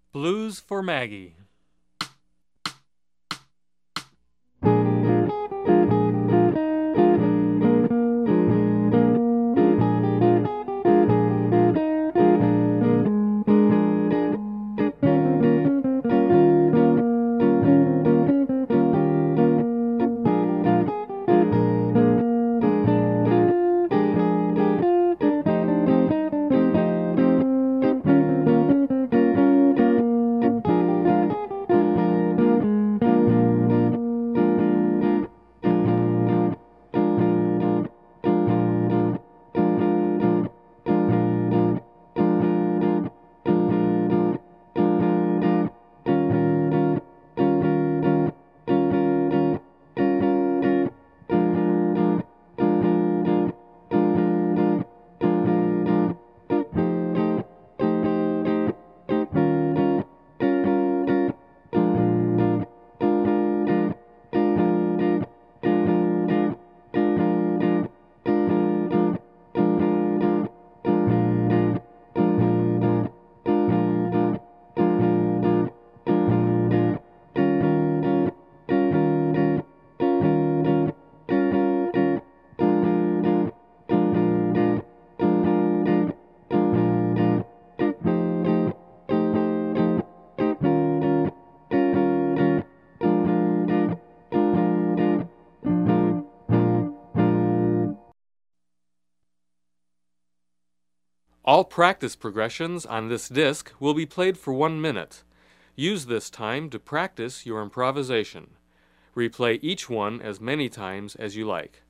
Blues for Maggie. All practice progressions on this disc will be played for 1 minute. Use this time to practice your improvisation. Replay each one as many times as you like.